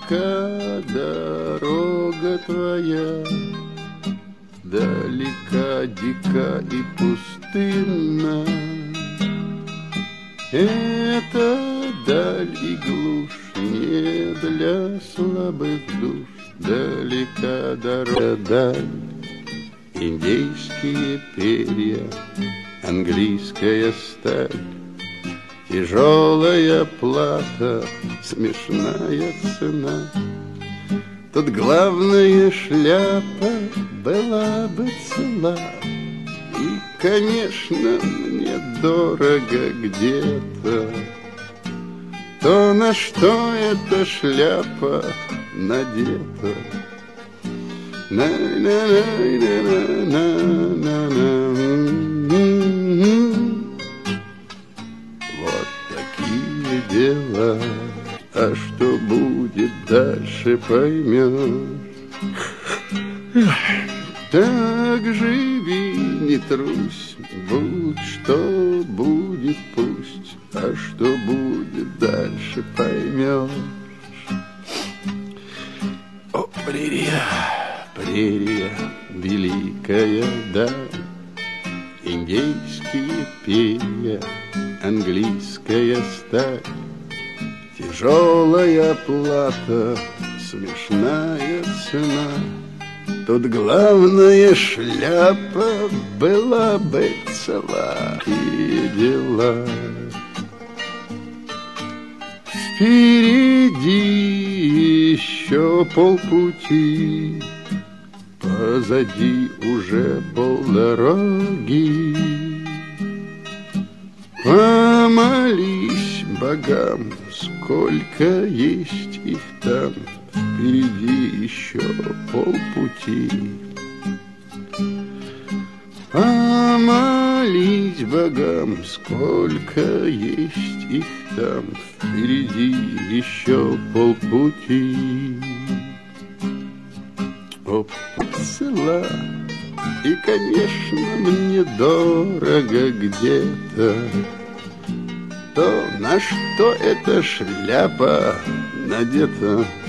Далека дорога твоя, далека, дика и пустынна. Это даль и глушь не для слабых душ. Далека дорога, даль, индейские перья, английская сталь, тяжелая плата, смешная цена. Тут главная шляпа была бы цела. И, конечно, мне дорого где-то то, на что эта шляпа надета. Вот такие дела. А что будет дальше, поймешь. Так живи, не трусь, будь что будет, пусть. А что будет дальше, поймешь. О, прерия, прерия, великая даль, индейские перья, английская сталь, тяжелая плата, смешная цена. Тут главная шляпа была бы цела. И дела впереди еще полпути, позади уже полдороги. Помолись богам, сколько есть их там. Впереди еще полпути. Помолись богам, сколько есть их там. Впереди еще полпути. О, поцела, и, конечно, мне дорого где-то то, на что эта шляпа надета.